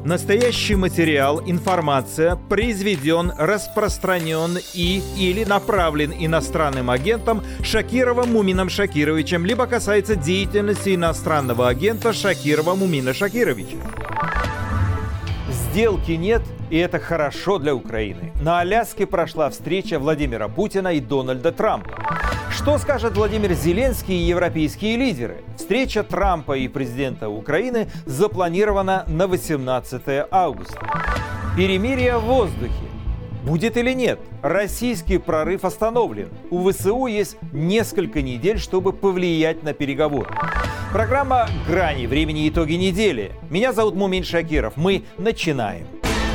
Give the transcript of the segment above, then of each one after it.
Настоящий материал, информация произведен, распространен или направлен иностранным агентом Шакировым Мумином Шакировичем, либо касается деятельности иностранного агента Шакирова Мумина Шакировича. Сделки нет, и это хорошо для Украины. На Аляске прошла встреча Владимира Путина и Дональда Трампа. Что скажет Владимир Зеленский и европейские лидеры? Встреча Трампа и президента Украины запланирована на 18 августа. Перемирие в воздухе. Будет или нет? Российский прорыв остановлен. У ВСУ есть несколько недель, чтобы повлиять на переговоры. Программа «Грани. Времени. Итоги недели». Меня зовут Мумин Шакиров. Мы начинаем.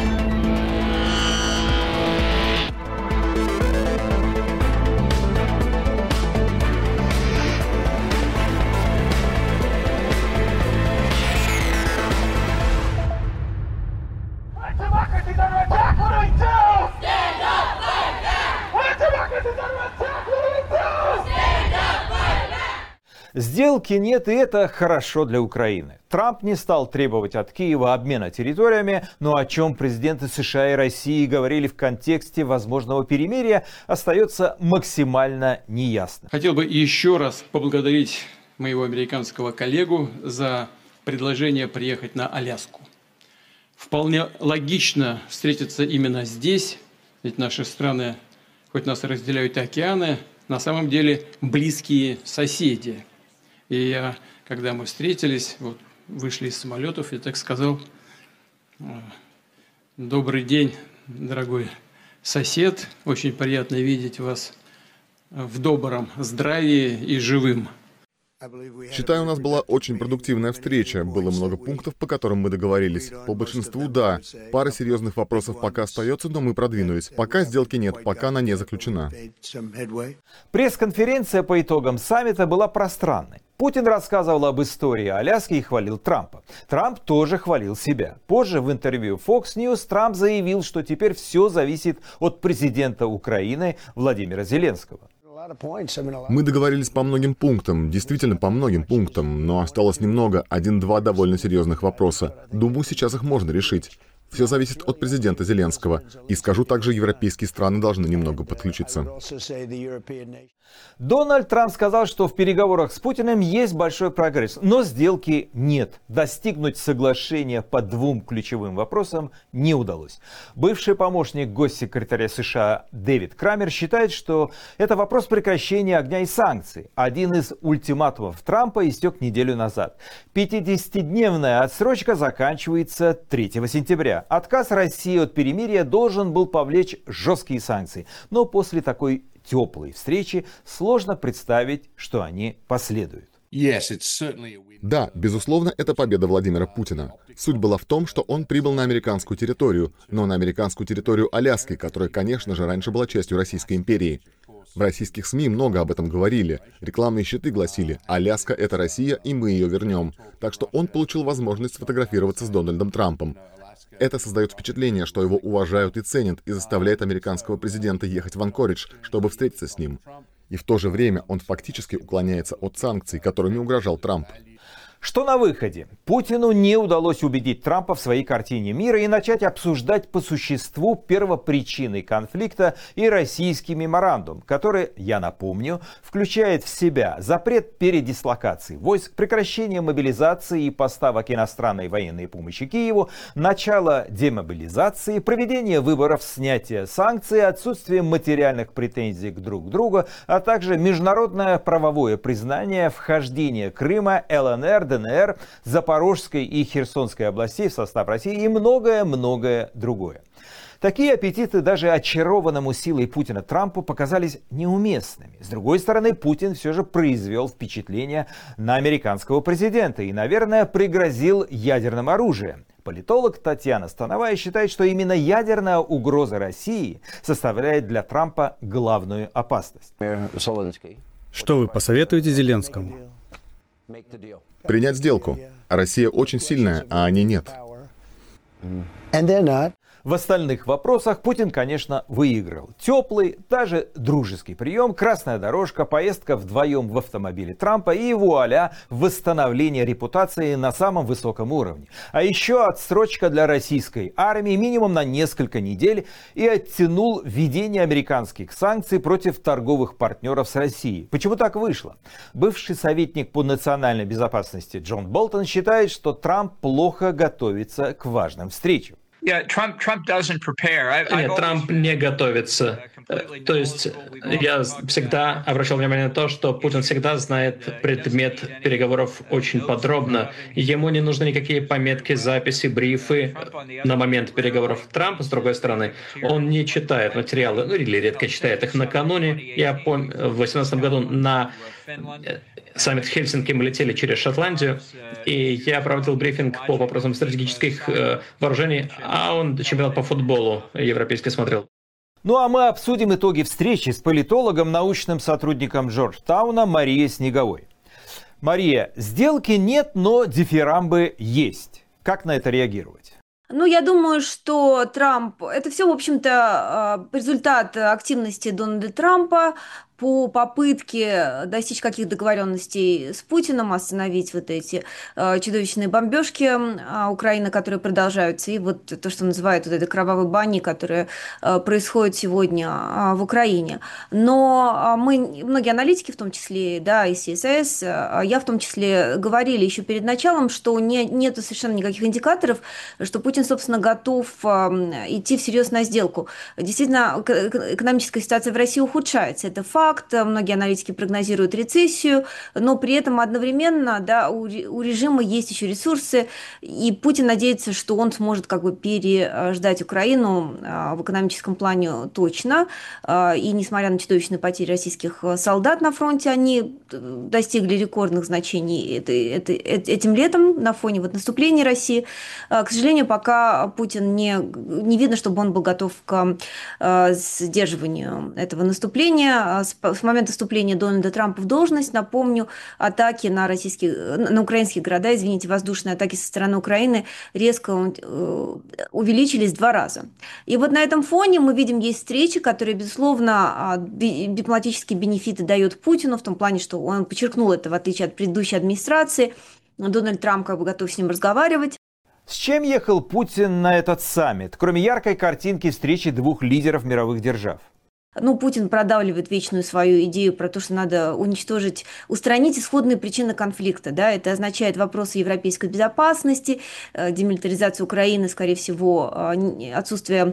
Сделки нет, и это хорошо для Украины. Трамп не стал требовать от Киева обмена территориями, но о чем президенты США и России говорили в контексте возможного перемирия, остается максимально неясно. Хотел бы еще раз поблагодарить моего американского коллегу за предложение приехать на Аляску. Вполне логично встретиться именно здесь, ведь наши страны, хоть нас разделяют океаны, на самом деле близкие соседи. И я, когда мы встретились, вышли из самолетов, я так сказал: добрый день, дорогой сосед, очень приятно видеть вас в добром здравии и живым. Считаю, у нас была очень продуктивная встреча. Было много пунктов, по которым мы договорились. По большинству — да. Пара серьезных вопросов пока остается, но мы продвинулись. Пока сделки нет, пока она не заключена. Пресс-конференция по итогам саммита была пространной. Путин рассказывал об истории Аляски и хвалил Трампа. Трамп тоже хвалил себя. Позже в интервью Fox News Трамп заявил, что теперь все зависит от президента Украины Владимира Зеленского. Мы договорились по многим пунктам, действительно по многим пунктам, но осталось немного, 1-2 довольно серьезных вопроса. Думаю, сейчас их можно решить. Все зависит от президента Зеленского. И скажу также, европейские страны должны немного подключиться. Дональд Трамп сказал, что в переговорах с Путиным есть большой прогресс, но сделки нет. Достигнуть соглашения по двум ключевым вопросам не удалось. Бывший помощник госсекретаря США Дэвид Крамер считает, что это вопрос прекращения огня и санкций. Один из ультиматумов Трампа истек неделю назад. 50-дневная отсрочка заканчивается 3 сентября. Отказ России от перемирия должен был повлечь жесткие санкции. Но после такой теплой встречи сложно представить, что они последуют. Да, безусловно, это победа Владимира Путина. Суть была в том, что он прибыл на американскую территорию, но на американскую территорию Аляски, которая, конечно же, раньше была частью Российской империи. В российских СМИ много об этом говорили. Рекламные щиты гласили: «Аляска — это Россия, и мы ее вернем». Так что он получил возможность сфотографироваться с Дональдом Трампом. Это создает впечатление, что его уважают и ценят, и заставляет американского президента ехать в Анкоридж, чтобы встретиться с ним. И в то же время он фактически уклоняется от санкций, которыми угрожал Трамп. Что на выходе? Путину не удалось убедить Трампа в своей картине мира и начать обсуждать по существу первопричины конфликта и российский меморандум, который, я напомню, включает в себя запрет передислокации войск, прекращение мобилизации и поставок иностранной военной помощи Киеву, начало демобилизации, проведение выборов, снятие санкций, отсутствие материальных претензий друг к другу, а также международное правовое признание вхождения Крыма, ЛНР, ДНР, Запорожской и Херсонской областей в состав России и многое-многое другое. Такие аппетиты даже очарованному силой Путина Трампу показались неуместными. С другой стороны, Путин все же произвел впечатление на американского президента и, наверное, пригрозил ядерным оружием. Политолог Татьяна Становая считает, что именно ядерная угроза России составляет для Трампа главную опасность. Что вы посоветуете Зеленскому? Принять сделку. Россия очень сильная, а они нет. В остальных вопросах Путин, конечно, выиграл. Теплый, даже дружеский прием, красная дорожка, поездка вдвоем в автомобиле Трампа и вуаля, восстановление репутации на самом высоком уровне. А еще отсрочка для российской армии минимум на несколько недель и оттянул введение американских санкций против торговых партнеров с Россией. Почему так вышло? Бывший советник по национальной безопасности Джон Болтон считает, что Трамп плохо готовится к важным встречам. Нет, Трамп не готовится. То есть я всегда обращал внимание на то, что Путин всегда знает предмет переговоров очень подробно. Ему не нужны никакие пометки, записи, брифы на момент переговоров. Трамп, с другой стороны, он не читает материалы, или редко читает их накануне. Я помню, в 2018 году на саммит в Хельсинки мы летели через Шотландию, и я проводил брифинг по вопросам стратегических вооружений, а он чемпионат по футболу европейский смотрел. Ну а мы обсудим итоги встречи с политологом, научным сотрудником Джорджтауна Марией Снеговой. Мария, сделки нет, но дифирамбы есть. Как на это реагировать? Я думаю, что Трамп... Это все, в общем-то, результат активности Дональда Трампа по попытке достичь каких-то договоренностей с Путиным, остановить вот эти чудовищные бомбежки Украины, которые продолжаются, и вот то, что называют вот этой кровавой баней, которая происходит сегодня в Украине. Но многие аналитики, в том числе, да, и ССС, я в том числе, говорили еще перед началом, что нету совершенно никаких индикаторов, что Путин, собственно, готов идти всерьез на сделку. Действительно, экономическая ситуация в России ухудшается, это факт. Многие аналитики прогнозируют рецессию, но при этом одновременно, да, у режима есть еще ресурсы, и Путин надеется, что он сможет переждать Украину в экономическом плане точно. И несмотря на чудовищные потери российских солдат на фронте, они достигли рекордных значений этим летом на фоне наступления России. К сожалению, пока Путин не видно, чтобы он был готов к сдерживанию этого наступления. С момента вступления Дональда Трампа в должность, напомню, атаки на украинские города, воздушные атаки со стороны Украины резко увеличились 2 раза. И вот на этом фоне мы видим, есть встречи, которые, безусловно, дипломатические бенефиты дает Путину, в том плане, что он подчеркнул это, в отличие от предыдущей администрации. Дональд Трамп готов с ним разговаривать. С чем ехал Путин на этот саммит, кроме яркой картинки встречи 2 лидеров мировых держав? Путин продавливает вечную свою идею про то, что надо устранить исходные причины конфликта. Да? Это означает вопросы европейской безопасности, демилитаризацию Украины, скорее всего, отсутствие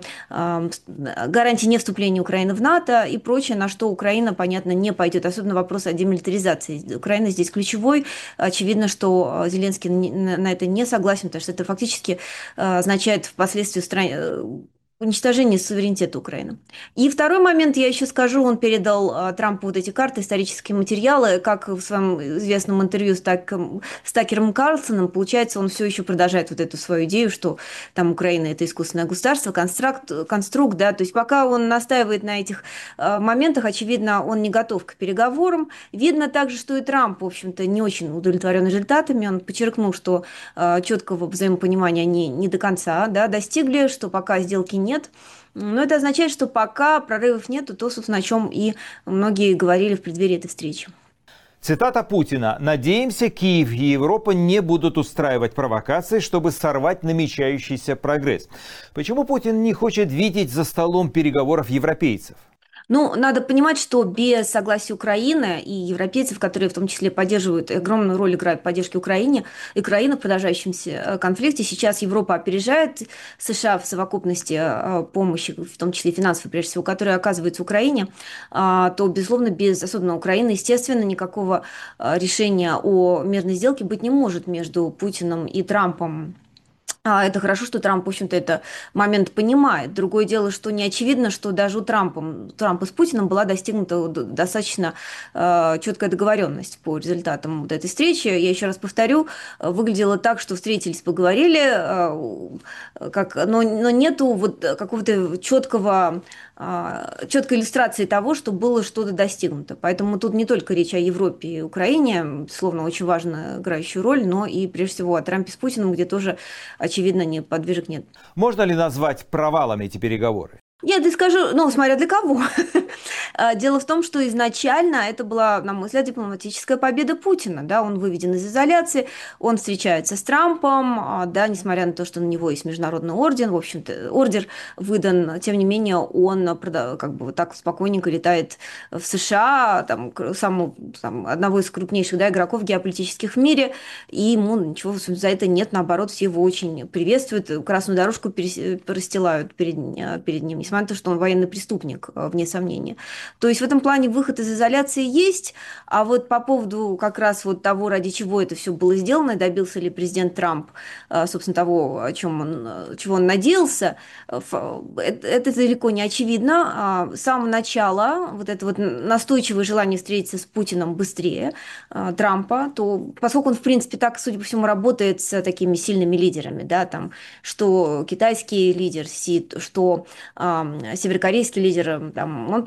гарантии не вступления Украины в НАТО и прочее, на что Украина, понятно, не пойдет. Особенно вопрос о демилитаризации. Украина здесь ключевой. Очевидно, что Зеленский на это не согласен, потому что это фактически означает впоследствии уничтожение суверенитета Украины. И второй момент, я еще скажу, он передал Трампу эти карты, исторические материалы, как в своем известном интервью с Такером Карлсоном, получается, он все еще продолжает эту свою идею, что там Украина – это искусственное государство, конструкт, да, то есть пока он настаивает на этих моментах, очевидно, он не готов к переговорам. Видно также, что и Трамп, в общем-то, не очень удовлетворен результатами, он подчеркнул, что четкого взаимопонимания они не до конца, да, достигли, что пока сделки нет. Но это означает, что пока прорывов нету, то, собственно, о чем и многие говорили в преддверии этой встречи. Цитата Путина. «Надеемся, Киев и Европа не будут устраивать провокации, чтобы сорвать намечающийся прогресс». Почему Путин не хочет видеть за столом переговоров европейцев? Надо понимать, что без согласия Украины и европейцев, которые в том числе поддерживают, огромную роль играют в поддержке Украины в продолжающемся конфликте, сейчас Европа опережает США в совокупности помощи, в том числе финансовой, прежде всего, которая оказывается Украине, то, безусловно, без особенно Украины, естественно, никакого решения о мирной сделке быть не может между Путиным и Трампом. Это хорошо, что Трамп, в общем-то, этот момент понимает. Другое дело, что не очевидно, что даже у Трампа с Путиным была достигнута достаточно четкая договоренность по результатам этой встречи. Я еще раз повторю, выглядело так, что встретились, поговорили, но нету какого-то четкого четкой иллюстрацией того, что было что-то достигнуто. Поэтому тут не только речь о Европе и Украине, словно очень важно играющую роль, но и прежде всего о Трампе с Путиным, где тоже, очевидно, подвижек нет. Можно ли назвать провалами эти переговоры? Я скажу, смотря для кого. Дело в том, что изначально это была, на мой взгляд, дипломатическая победа Путина. Да? Он выведен из изоляции, он встречается с Трампом, да, несмотря на то, что на него есть международный орден, в общем-то, ордер выдан, тем не менее, он как бы вот так спокойненько летает в США, одного из крупнейших, да, игроков геополитических в мире, и ему ничего за это нет, наоборот, все его очень приветствуют, красную дорожку расстилают перед ним, несмотря на то, что он военный преступник, вне сомнения. То есть в этом плане выход из изоляции есть, а вот по поводу как раз вот того, ради чего это все было сделано, добился ли президент Трамп, собственно, того, чего он надеялся, это далеко не очевидно. С самого начала вот это вот настойчивое желание встретиться с Путиным быстрее Трампа, то поскольку он, в принципе, так, судя по всему, работает с такими сильными лидерами, да, там, что китайский лидер Си, что северокорейский лидер, там, он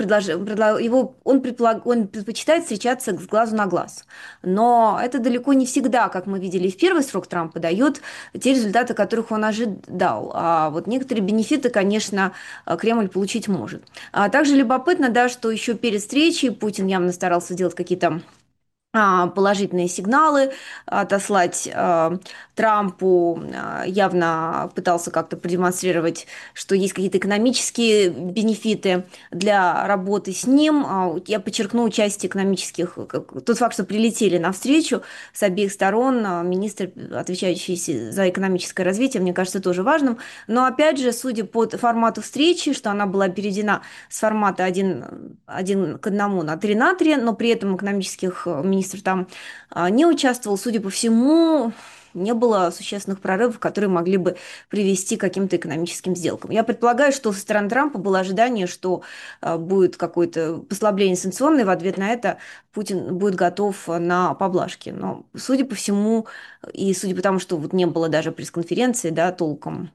предпочитает встречаться с глазу на глаз. Но это далеко не всегда, как мы видели в первый срок Трампа, дает те результаты, которых он ожидал. А вот некоторые бенефиты, конечно, Кремль получить может. А также любопытно, да, что еще перед встречей Путин явно старался сделать какие-то положительные сигналы, отослать Трампу, явно пытался как-то продемонстрировать, что есть какие-то экономические бенефиты для работы с ним. Я подчеркну участие экономических, тот факт, что прилетели навстречу с обеих сторон министр, отвечающий за экономическое развитие, мне кажется, тоже важным. Но опять же, судя по формату встречи, что она была переведена с формата 1 к 1 на 3 на 3, но при этом экономических министр там не участвовал, судя по всему, не было существенных прорывов, которые могли бы привести к каким-то экономическим сделкам. Я предполагаю, что со стороны Трампа было ожидание, что будет какое-то послабление санкционное, в ответ на это Путин будет готов на поблажки. Но, судя по всему, и судя по тому, что вот не было даже пресс-конференции, да, толком,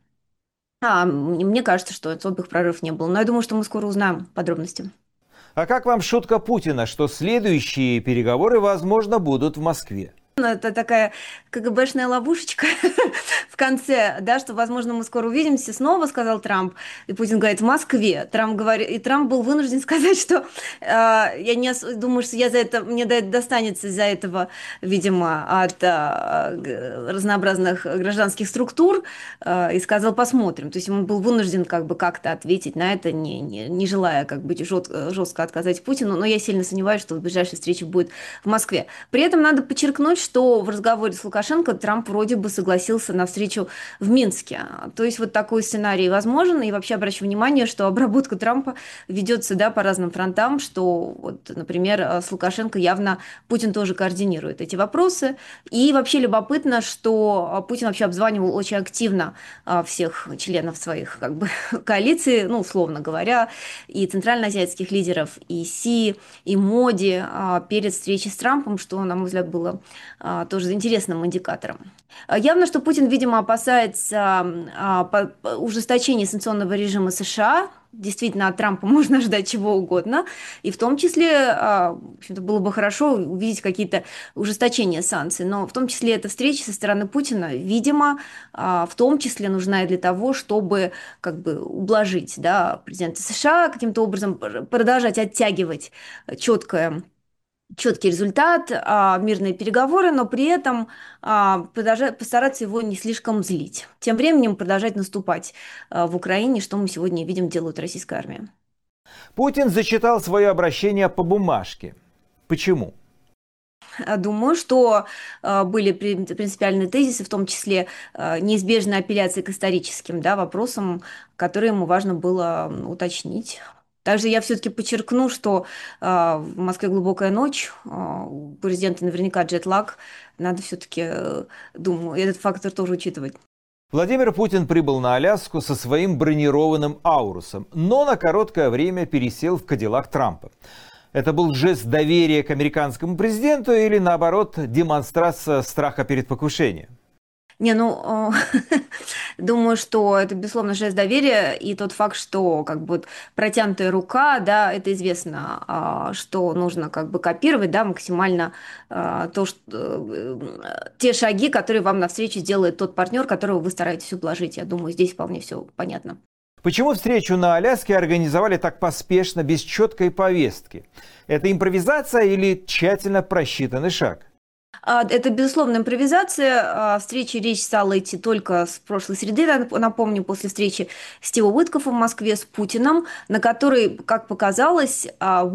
мне кажется, что особых прорывов не было. Но я думаю, что мы скоро узнаем подробности. А как вам шутка Путина, что следующие переговоры, возможно, будут в Москве? Это такая КГБшная ловушечка в конце, да, что, возможно, мы скоро увидимся снова, сказал Трамп. И Путин говорит, в Москве. И Трамп был вынужден сказать, что я не думаю, что мне достанется из-за этого, видимо, от разнообразных гражданских структур, и сказал, посмотрим. То есть он был вынужден как-то ответить на это, не желая жестко отказать Путину, но я сильно сомневаюсь, что ближайшая встреча будет в Москве. При этом надо подчеркнуть, что в разговоре с Лукашенко Трамп вроде бы согласился на встречу в Минске. То есть вот такой сценарий возможен. И вообще обращу внимание, что обработка Трампа ведется, да, по разным фронтам, что, вот, например, с Лукашенко явно Путин тоже координирует эти вопросы. И вообще любопытно, что Путин вообще обзванивал очень активно всех членов своих коалиции, условно говоря, и центральноазиатских лидеров, и Си, и Моди перед встречей с Трампом, что, на мой взгляд, было тоже интересным индикатором. Явно, что Путин, видимо, опасается ужесточения санкционного режима США. Действительно, от Трампа можно ожидать чего угодно. И в том числе, в общем-то, было бы хорошо увидеть какие-то ужесточения санкций. Но в том числе эта встреча со стороны Путина, видимо, в том числе нужна и для того, чтобы ублажить, да, президента США, каким-то образом продолжать оттягивать четкий результат, мирные переговоры, но при этом постараться его не слишком злить. Тем временем продолжать наступать в Украине, что мы сегодня видим, делает российская армия. Путин зачитал свое обращение по бумажке. Почему? Думаю, что были принципиальные тезисы, в том числе неизбежная апелляция к историческим, да, вопросам, которые ему важно было уточнить. Также я все-таки подчеркну, что в Москве глубокая ночь, у президента наверняка джетлаг, надо все-таки, думаю, этот фактор тоже учитывать. Владимир Путин прибыл на Аляску со своим бронированным Аурусом, но на короткое время пересел в Кадиллак Трампа. Это был жест доверия к американскому президенту или, наоборот, демонстрация страха перед покушением? Думаю, что это, безусловно, жест доверия, и тот факт, что как бы вот протянутая рука, да, это известно, что нужно как бы копировать, да, максимально те шаги, которые вам навстречу сделает тот партнер, которого вы стараетесь ублажить. Я думаю, здесь вполне все понятно. Почему встречу на Аляске организовали так поспешно, без четкой повестки? Это импровизация или тщательно просчитанный шаг? Это, безусловно, импровизация. Встрече речь стала идти только с прошлой среды, напомню, после встречи Стива Уиткофа в Москве с Путиным, на которой, как показалось,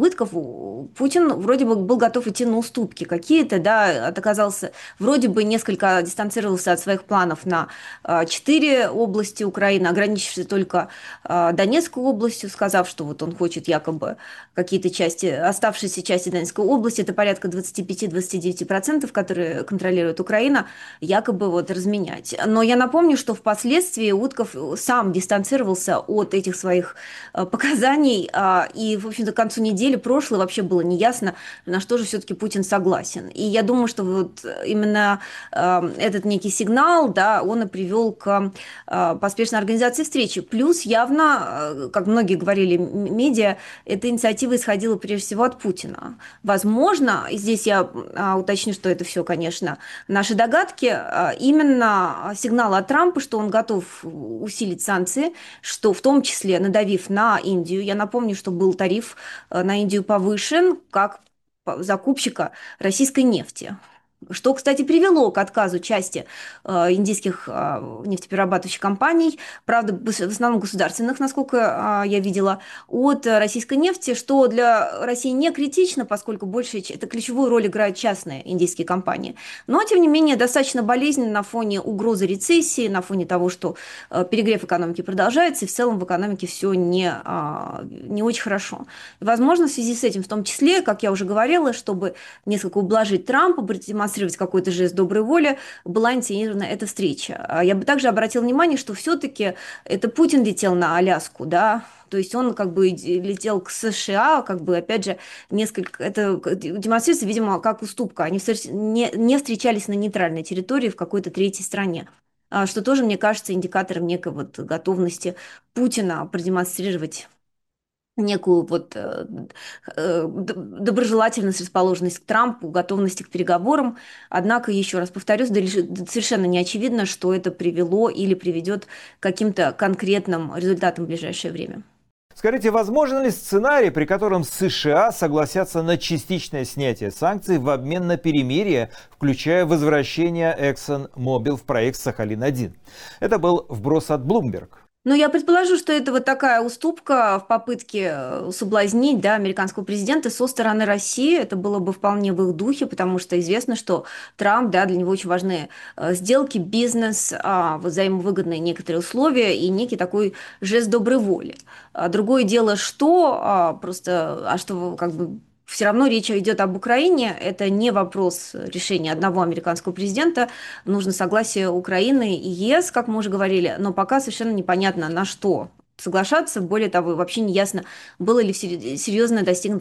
Путин вроде бы был готов идти на уступки какие-то, да, оказался, вроде бы несколько дистанцировался от своих планов на 4 области Украины, ограничившись только Донецкой областью, сказав, что вот он хочет якобы какие-то части, оставшиеся части Донецкой области, это порядка 25-29%, которые контролирует Украина, якобы вот разменять. Но я напомню, что впоследствии Утков сам дистанцировался от этих своих показаний, и, в общем-то, к концу недели прошлой вообще было неясно, на что же все-таки Путин согласен. И я думаю, что вот именно этот некий сигнал, да, он и привел к поспешной организации встречи. Плюс явно, как многие говорили медиа, эта инициатива исходила прежде всего от Путина. Возможно, и здесь я уточню, что это все, конечно, наши догадки, именно сигнал от Трампа, что он готов усилить санкции, что в том числе надавив на Индию. Я напомню, что был тариф на Индию повышен как закупщика российской нефти. Что, кстати, привело к отказу части индийских нефтеперерабатывающих компаний, правда, в основном государственных, насколько я видела, от российской нефти, что для России не критично, поскольку больше это ключевую роль играют частные индийские компании. Но, тем не менее, достаточно болезненно на фоне угрозы рецессии, на фоне того, что перегрев экономики продолжается, и в целом в экономике все не очень хорошо. И, возможно, в связи с этим, в том числе, как я уже говорила, чтобы несколько ублажить Трампа, продемонстрировать какой-то жест доброй воли, была инициирована эта встреча. Я бы также обратила внимание, что все-таки это Путин летел на Аляску, да, то есть он как бы летел к США, как бы, опять же, это демонстрируется, видимо, как уступка. Они не встречались на нейтральной территории в какой-то третьей стране, что тоже, мне кажется, индикатором некой вот готовности Путина продемонстрировать некую вот доброжелательность, расположенность к Трампу, готовность к переговорам. Однако, еще раз повторюсь, совершенно не очевидно, что это привело или приведет к каким-то конкретным результатам в ближайшее время. Скажите, возможен ли сценарий, при котором США согласятся на частичное снятие санкций в обмен на перемирие, включая возвращение ExxonMobil в проект «Сахалин-1»? Это был вброс от Bloomberg. Ну, я предположу, что это вот такая уступка в попытке соблазнить, да, американского президента со стороны России. Это было бы вполне в их духе, потому что известно, что Трамп, да, для него очень важны сделки, бизнес, взаимовыгодные некоторые условия и некий такой жест доброй воли. Другое дело, что как бы все равно речь идет об Украине. Это не вопрос решения одного американского президента. Нужно согласие Украины и ЕС, как мы уже говорили, но пока совершенно непонятно, на что соглашаться. Более того, вообще не ясно, было ли серьезно достигнута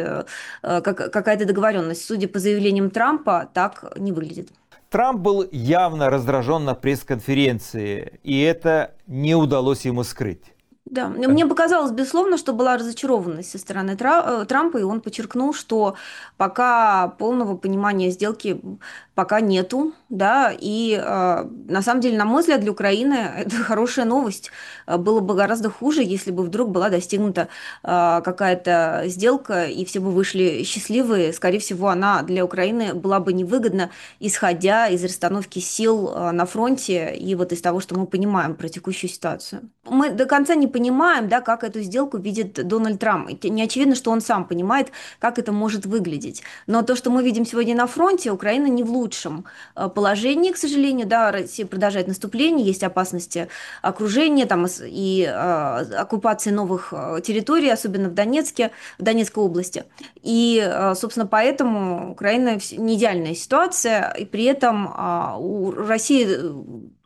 какая-то договоренность. Судя по заявлениям Трампа, так не выглядит. Трамп был явно раздражен на пресс-конференции, и это не удалось ему скрыть. Да, мне показалось, безусловно, что была разочарованность со стороны Трампа, и он подчеркнул, что пока полного понимания сделки пока нету, да, и на самом деле, на мой взгляд, для Украины это хорошая новость. Было бы гораздо хуже, если бы вдруг была достигнута какая-то сделка, и все бы вышли счастливые. Скорее всего, она для Украины была бы невыгодна, исходя из расстановки сил на фронте и вот из того, что мы понимаем про текущую ситуацию. Мы до конца не понимаем, да, как эту сделку видит Дональд Трамп. Не очевидно, что он сам понимает, как это может выглядеть. Но то, что мы видим сегодня на фронте, Украина не в лучшем положении, к сожалению. Да, Россия продолжает наступление, есть опасности окружения там, и оккупации новых территорий, особенно в Донецкой области. И, собственно, поэтому Украина не идеальная ситуация, и при этом у России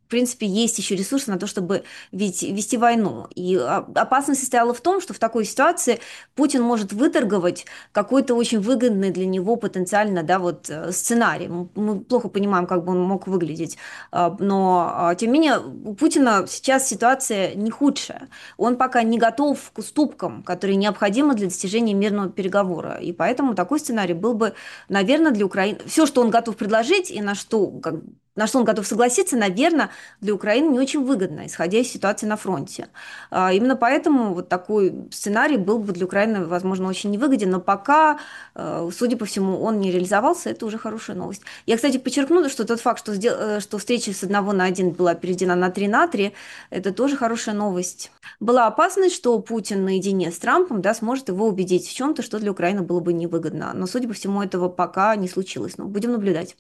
принципе, есть еще ресурсы на то, чтобы вести войну. И опасность состояла в том, что в такой ситуации Путин может выторговать какой-то очень выгодный для него потенциально, да, вот сценарий. Мы плохо понимаем, как бы он мог выглядеть, но, тем не менее, у Путина сейчас ситуация не худшая. Он пока не готов к уступкам, которые необходимы для достижения мирного переговора. И поэтому такой сценарий был бы, наверное, для Украины... Все, что он готов предложить и на что он готов согласиться, наверное, для Украины не очень выгодно, исходя из ситуации на фронте. Именно поэтому вот такой сценарий был бы для Украины, возможно, очень невыгоден, но пока, судя по всему, он не реализовался, это уже хорошая новость. Я, кстати, подчеркну, что тот факт, что встреча с 1 на 1 была переведена на 3 на 3, это тоже хорошая новость. Была опасность, что Путин наедине с Трампом, да, сможет его убедить в чем-то, что для Украины было бы невыгодно. Но, судя по всему, этого пока не случилось. Но будем наблюдать.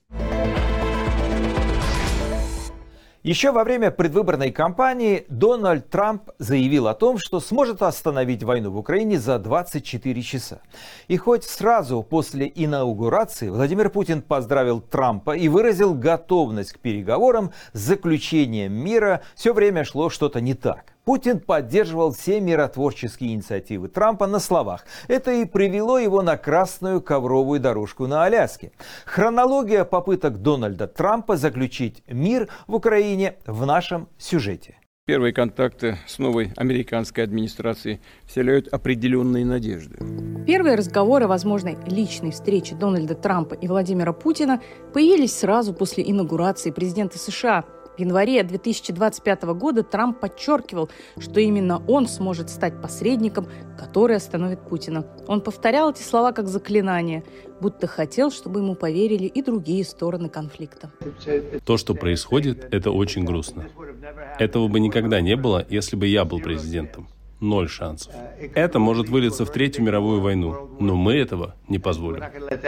Еще во время предвыборной кампании Дональд Трамп заявил о том, что сможет остановить войну в Украине за 24 часа. И хоть сразу после инаугурации Владимир Путин поздравил Трампа и выразил готовность к переговорам с заключением мира, все время шло что-то не так. Путин поддерживал все миротворческие инициативы Трампа на словах. Это и привело его на красную ковровую дорожку на Аляске. Хронология попыток Дональда Трампа заключить мир в Украине в нашем сюжете. Первые контакты с новой американской администрацией вселяют определенные надежды. Первые разговоры о возможной личной встрече Дональда Трампа и Владимира Путина появились сразу после инаугурации президента США. В январе 2025 года Трамп подчеркивал, что именно он сможет стать посредником, который остановит Путина. Он повторял эти слова как заклинание, будто хотел, чтобы ему поверили и другие стороны конфликта. То, что происходит, это очень грустно. Этого бы никогда не было, если бы я был президентом. 0 шансов. Это может вылиться в Третью мировую войну, но мы этого не позволим.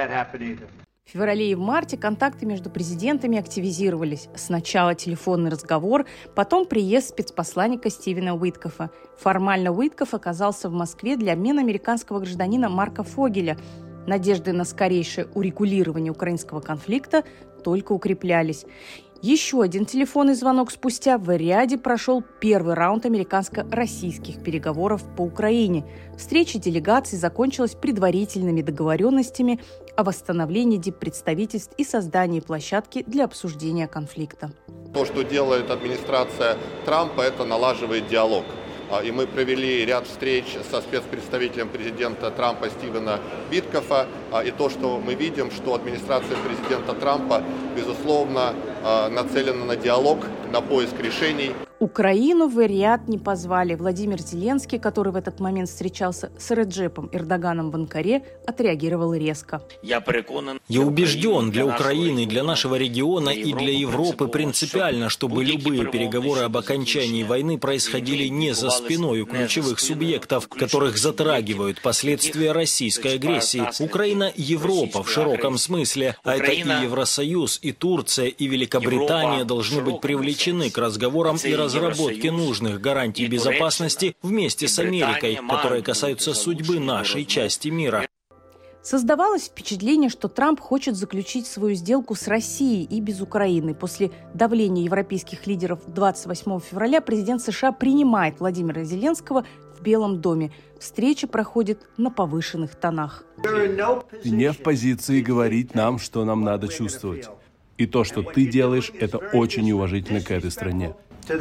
В феврале и в марте контакты между президентами активизировались. Сначала телефонный разговор, потом приезд спецпосланника Стивена Уиткофа. Формально Уиткоф оказался в Москве для обмена американского гражданина Марка Фогеля. Надежды на скорейшее урегулирование украинского конфликта только укреплялись. Еще один телефонный звонок спустя в Риаде прошел первый раунд американско-российских переговоров по Украине. Встреча делегаций закончилась предварительными договоренностями о восстановлении диппредставительств и создании площадки для обсуждения конфликта. То, что делает администрация Трампа, это налаживает диалог. И мы провели ряд встреч со спецпредставителем президента Трампа Стивена Уиткофа. И то, что мы видим, что администрация президента Трампа, безусловно, нацелена на диалог, на поиск решений. Украину в Риад не позвали. Владимир Зеленский, который в этот момент встречался с Реджепом Эрдоганом в Анкаре, отреагировал резко. Я убежден, для Украины, для нашего региона и для Европы принципиально, чтобы любые переговоры об окончании войны происходили не за спиной у ключевых субъектов, которых затрагивают последствия российской агрессии. Украина – Европа в широком смысле, а это и Евросоюз, и Турция, и Великобритания должны быть привлечены к разговорам и разработке нужных гарантий безопасности вместе с Америкой, которые касаются судьбы нашей части мира. Создавалось впечатление, что Трамп хочет заключить свою сделку с Россией и без Украины. После давления европейских лидеров 28 февраля президент США принимает Владимира Зеленского в Белом доме. Встреча проходит на повышенных тонах. Ты не в позиции говорить нам, что нам надо чувствовать. И то, что ты делаешь, это очень неуважительно к этой стране.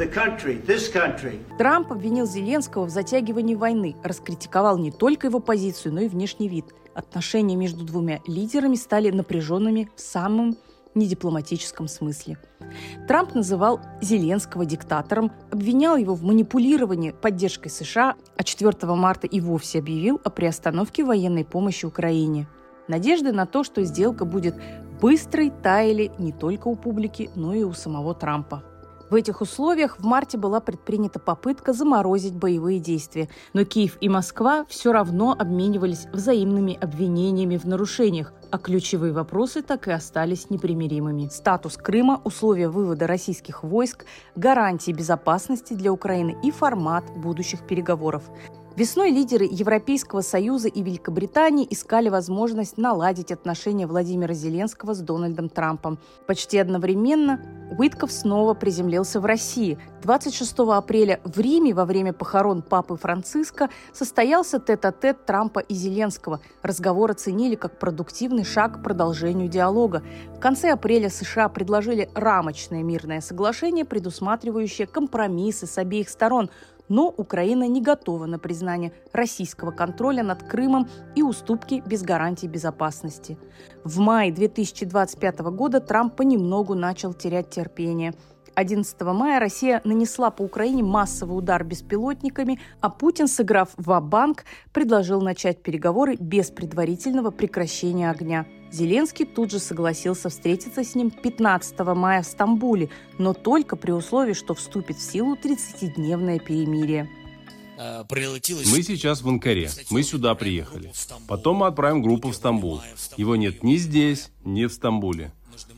Трамп обвинил Зеленского в затягивании войны, раскритиковал не только его позицию, но и внешний вид. Отношения между двумя лидерами стали напряженными в самом недипломатическом смысле. Трамп называл Зеленского диктатором, обвинял его в манипулировании поддержкой США, а 4 марта и вовсе объявил о приостановке военной помощи Украине. Надежды на то, что сделка будет быстрой, таяли не только у публики, но и у самого Трампа. В этих условиях в марте была предпринята попытка заморозить боевые действия, но Киев и Москва все равно обменивались взаимными обвинениями в нарушениях, а ключевые вопросы так и остались непримиримыми. Статус Крыма, условия вывода российских войск, гарантии безопасности для Украины и формат будущих переговоров. В Весной лидеры Европейского Союза и Великобритании искали возможность наладить отношения Владимира Зеленского с Дональдом Трампом. Почти одновременно Уитков снова приземлился в России. 26 апреля в Риме во время похорон Папы Франциска состоялся тет-а-тет Трампа и Зеленского. Разговор оценили как продуктивный шаг к продолжению диалога. В конце апреля США предложили рамочное мирное соглашение, предусматривающее компромиссы с обеих сторон. Но Украина не готова на признание российского контроля над Крымом и уступки без гарантий безопасности. В мае 2025 года Трамп понемногу начал терять терпение. 11 мая Россия нанесла по Украине массовый удар беспилотниками, а Путин, сыграв ва-банк, предложил начать переговоры без предварительного прекращения огня. Зеленский тут же согласился встретиться с ним 15 мая в Стамбуле, но только при условии, что вступит в силу 30-дневное перемирие. Мы сейчас в Анкаре. Мы сюда приехали. Потом мы отправим группу в Стамбул. Его нет ни здесь, ни в Стамбуле.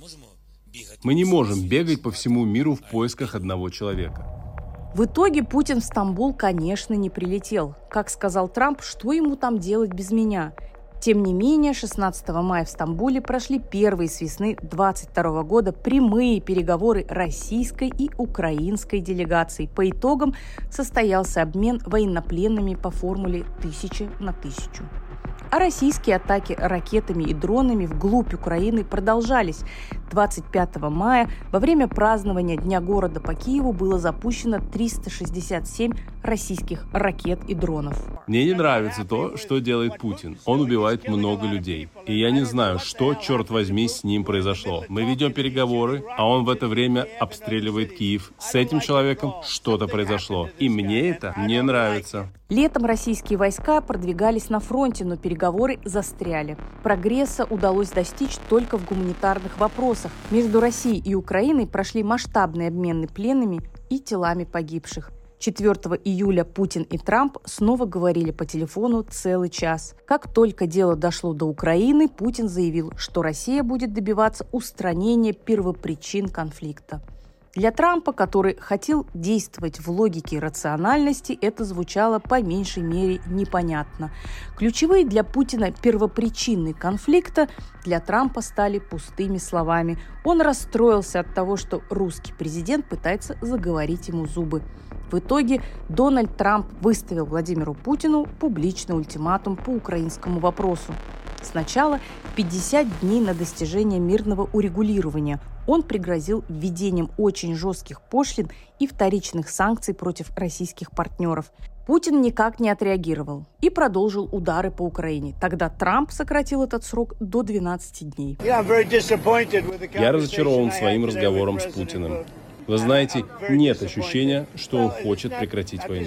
Мы не можем бегать по всему миру в поисках одного человека. В итоге Путин в Стамбул, конечно, не прилетел. Как сказал Трамп, что ему там делать без меня? Тем не менее, 16 мая в Стамбуле прошли первые с весны 2022 года прямые переговоры российской и украинской делегаций. По итогам состоялся обмен военнопленными по формуле 1000 на 1000. А российские атаки ракетами и дронами вглубь Украины продолжались. 25 мая во время празднования Дня города по Киеву было запущено 367 российских ракет и дронов. Мне не нравится то, что делает Путин. Он убивает много людей. И я не знаю, что, черт возьми, с ним произошло. Мы ведем переговоры, а он в это время обстреливает Киев. С этим человеком что-то произошло. И мне это не нравится. Летом российские войска продвигались на фронте, но переговоры застряли. Прогресса удалось достичь только в гуманитарных вопросах. Между Россией и Украиной прошли масштабные обмены пленными и телами погибших. 4 июля Путин и Трамп снова говорили по телефону целый час. Как только дело дошло до Украины, Путин заявил, что Россия будет добиваться устранения первопричин конфликта. Для Трампа, который хотел действовать в логике и рациональности, это звучало по меньшей мере непонятно. Ключевые для Путина первопричины конфликта для Трампа стали пустыми словами. Он расстроился от того, что русский президент пытается заговорить ему зубы. В итоге Дональд Трамп выставил Владимиру Путину публичный ультиматум по украинскому вопросу. Сначала 50 дней на достижение мирного урегулирования. Он пригрозил введением очень жестких пошлин и вторичных санкций против российских партнеров. Путин никак не отреагировал и продолжил удары по Украине. Тогда Трамп сократил этот срок до 12 дней. Я разочарован своим разговором с Путиным. Вы знаете, нет ощущения, что он хочет прекратить войну.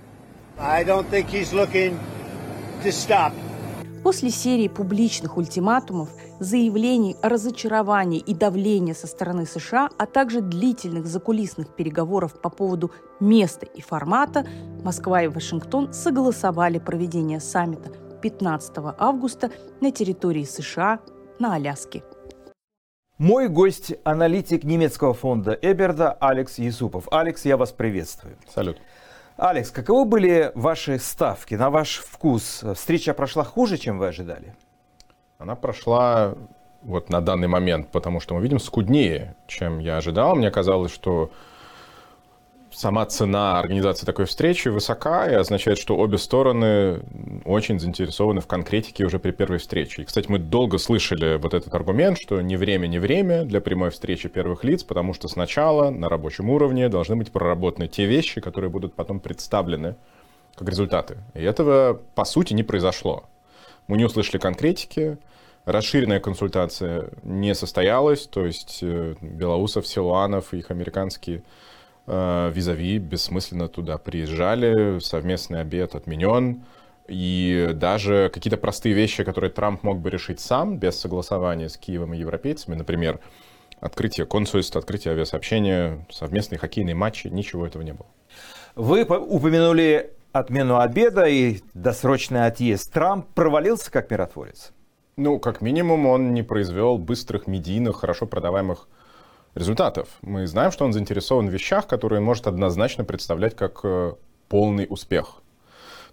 После серии публичных ультиматумов, заявлений о разочаровании и давления со стороны США, а также длительных закулисных переговоров по поводу места и формата, Москва и Вашингтон согласовали проведение саммита 15 августа на территории США на Аляске. Мой гость – аналитик немецкого фонда Эберда Алекс Юсупов. Алекс, я вас приветствую. Салют. Алекс, каковы были ваши ставки? На ваш вкус встреча прошла хуже, чем вы ожидали? Она прошла вот на данный момент, потому что мы видим, скуднее, чем я ожидал. Мне казалось, что сама цена организации такой встречи высока и означает, что обе стороны очень заинтересованы в конкретике уже при первой встрече. И, кстати, мы долго слышали вот этот аргумент, что не время для прямой встречи первых лиц, потому что сначала на рабочем уровне должны быть проработаны те вещи, которые будут потом представлены как результаты. И этого, по сути, не произошло. Мы не услышали конкретики, расширенная консультация не состоялась, то есть Белоусов, Силуанов и их американские визави бессмысленно туда приезжали, совместный обед отменен, и даже какие-то простые вещи, которые Трамп мог бы решить сам, без согласования с Киевом и европейцами, например, открытие консульств, открытие авиасообщения, совместные хоккейные матчи, ничего этого не было. Вы упомянули отмену обеда и досрочный отъезд. Трамп провалился как миротворец? Ну, как минимум, он не произвел быстрых, медийных, хорошо продаваемых результатов. Мы знаем, что он заинтересован в вещах, которые он может однозначно представлять как полный успех.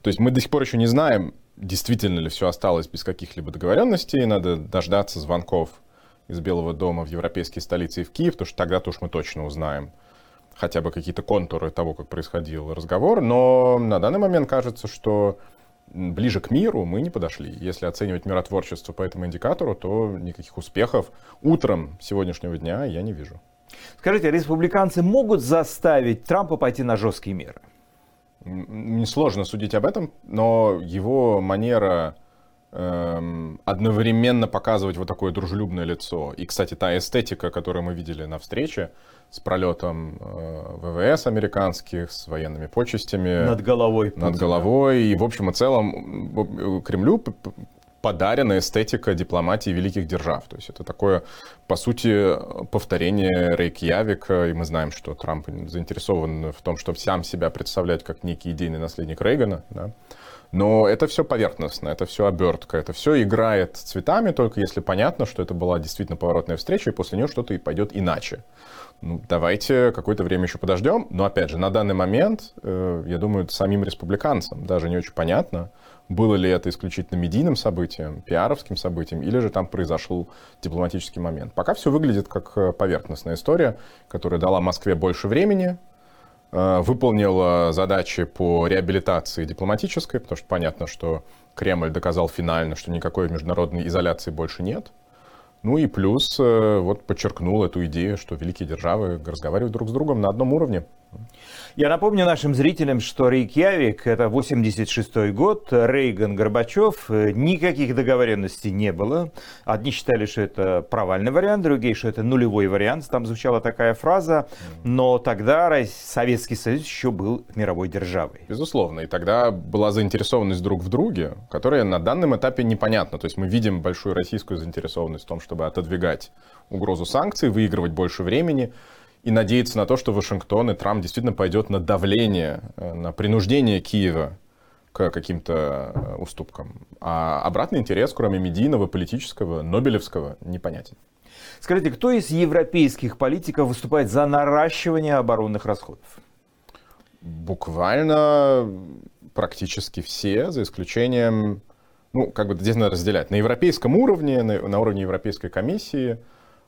То есть мы до сих пор еще не знаем, действительно ли все осталось без каких-либо договоренностей. Надо дождаться звонков из Белого дома в европейские столицы и в Киев, потому что тогда-то уж мы точно узнаем хотя бы какие-то контуры того, как происходил разговор. Но на данный момент кажется, что ближе к миру мы не подошли. Если оценивать миротворчество по этому индикатору, то никаких успехов утром сегодняшнего дня я не вижу. Скажите, республиканцы могут заставить Трампа пойти на жесткие меры? Несложно судить об этом, но его манера одновременно показывать вот такое дружелюбное лицо. И, кстати, та эстетика, которую мы видели на встрече с пролетом ВВС американских, с военными почестями. Над головой. Над головой. И, в общем и целом, Кремлю подарена эстетика дипломатии великих держав. То есть это такое, по сути, повторение Рейкьявика. И мы знаем, что Трамп заинтересован в том, чтобы сам себя представлять как некий идейный наследник Рейгана. Да? Но это все поверхностно, это все обертка, это все играет цветами, только если понятно, что это была действительно поворотная встреча, и после нее что-то и пойдет иначе. Ну, давайте какое-то время еще подождем. Но, опять же, на данный момент, я думаю, самим республиканцам даже не очень понятно, было ли это исключительно медийным событием, пиаровским событием, или же там произошел дипломатический момент. Пока все выглядит как поверхностная история, которая дала Москве больше времени, выполнила задачи по реабилитации дипломатической, потому что понятно, что Кремль доказал финально, что никакой международной изоляции больше нет. Ну и плюс вот подчеркнул эту идею, что великие державы разговаривают друг с другом на одном уровне. Я напомню нашим зрителям, что Рейкьявик — это 86-й год, Рейган, Горбачев, никаких договоренностей не было. Одни считали, что это провальный вариант, другие, что это нулевой вариант. Там звучала такая фраза, но тогда Советский Союз еще был мировой державой. Безусловно, и тогда была заинтересованность друг в друге, которая на данном этапе непонятна. То есть мы видим большую российскую заинтересованность в том, чтобы отодвигать угрозу санкций, выигрывать больше времени, и надеяться на то, что Вашингтон и Трамп действительно пойдет на давление, на принуждение Киева к каким-то уступкам. А обратный интерес, кроме медийного, политического, нобелевского, непонятен. Скажите, кто из европейских политиков выступает за наращивание оборонных расходов? Буквально практически все, за исключением, ну, как бы здесь надо разделять. На европейском уровне, на уровне Европейской комиссии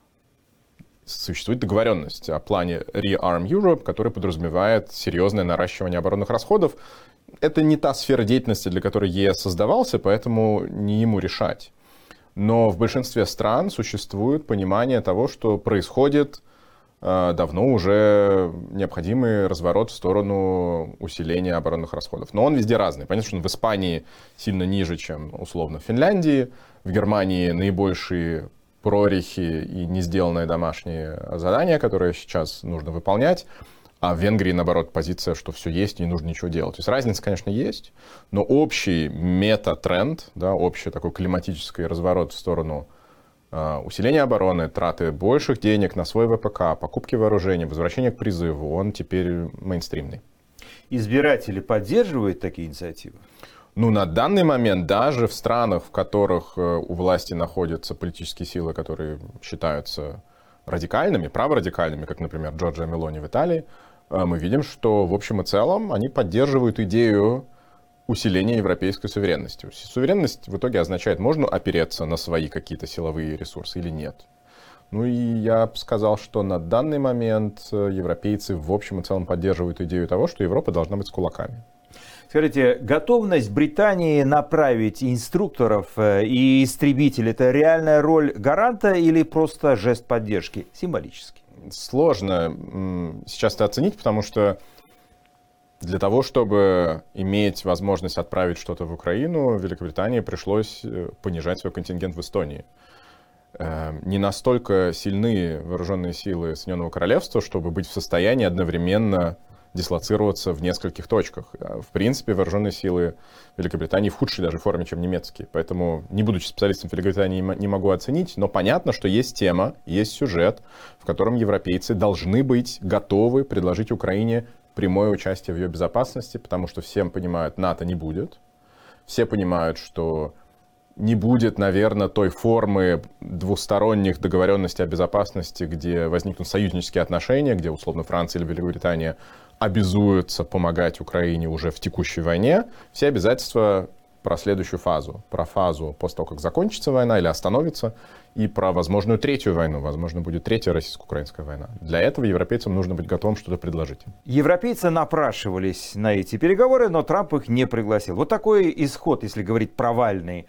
существует договоренность о плане Rearm Europe, который подразумевает серьезное наращивание оборонных расходов. Это не та сфера деятельности, для которой ЕС создавался, поэтому не ему решать. Но в большинстве стран существует понимание того, что происходит давно уже необходимый разворот в сторону усиления оборонных расходов. Но он везде разный. Понятно, что он в Испании сильно ниже, чем условно в Финляндии. В Германии наибольшие прорехи и не сделанные домашние задания, которые сейчас нужно выполнять. А в Венгрии, наоборот, позиция, что все есть, не нужно ничего делать. То есть разница, конечно, есть, но общий мета-тренд, да, общий такой климатический разворот в сторону усиления обороны, траты больших денег на свой ВПК, покупки вооружений, возвращения к призыву, он теперь мейнстримный. Избиратели поддерживают такие инициативы? Ну, на данный момент даже в странах, в которых у власти находятся политические силы, которые считаются радикальными, праворадикальными, как, например, Джорджиа Мелони в Италии, мы видим, что в общем и целом они поддерживают идею усиления европейской суверенности. Суверенность в итоге означает, можно опереться на свои какие-то силовые ресурсы или нет. Ну и я бы сказал, что на данный момент европейцы в общем и целом поддерживают идею того, что Европа должна быть с кулаками. Скажите, готовность Британии направить инструкторов и истребителей — это реальная роль гаранта или просто жест поддержки, символический? Сложно сейчас это оценить, потому что для того, чтобы иметь возможность отправить что-то в Украину, Великобритании пришлось понижать свой контингент в Эстонии. Не настолько сильны вооруженные силы Соединенного Королевства, чтобы быть в состоянии одновременно дислоцироваться в нескольких точках. В принципе, вооруженные силы Великобритании в худшей даже форме, чем немецкие. Поэтому, не будучи специалистом Великобритании, не могу оценить, но понятно, что есть тема, есть сюжет, в котором европейцы должны быть готовы предложить Украине прямое участие в ее безопасности, потому что все понимают, НАТО не будет. Все понимают, что не будет, наверное, той формы двусторонних договоренностей о безопасности, где возникнут союзнические отношения, где, условно, Франция или Великобритания обязуется помогать Украине уже в текущей войне, все обязательства про следующую фазу. Про фазу после того, как закончится война или остановится, и про возможную третью войну. Возможно, будет третья российско-украинская война. Для этого европейцам нужно быть готовым что-то предложить. Европейцы напрашивались на эти переговоры, но Трамп их не пригласил. Вот такой исход, если говорить провальный,